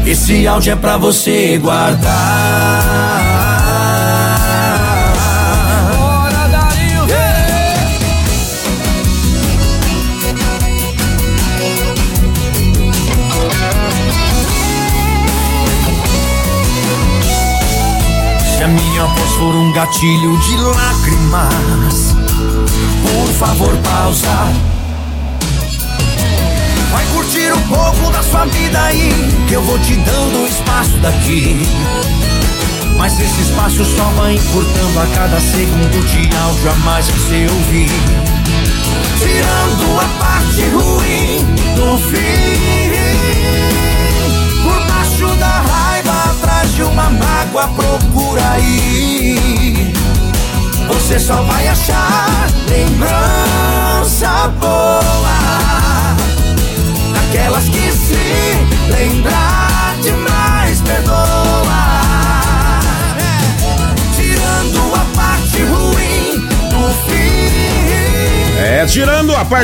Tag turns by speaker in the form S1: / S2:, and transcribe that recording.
S1: Esse áudio é pra você guardar.
S2: Bora, Darinho,
S1: Se a minha voz for um gatilho de lágrimas, por favor pausa. Vai curtir um pouco da sua vida aí, que eu vou te dando espaço daqui. Mas esse espaço só vai encurtando a cada segundo de áudio a mais que você ouvir. Tirando a parte ruim do fim. Por baixo da raiva, atrás de uma mágoa, procura aí. Você só vai achar lembrança boa, aquelas que se lembrar demais perdoa. Tirando a parte ruim do fim.
S3: Tirando a parte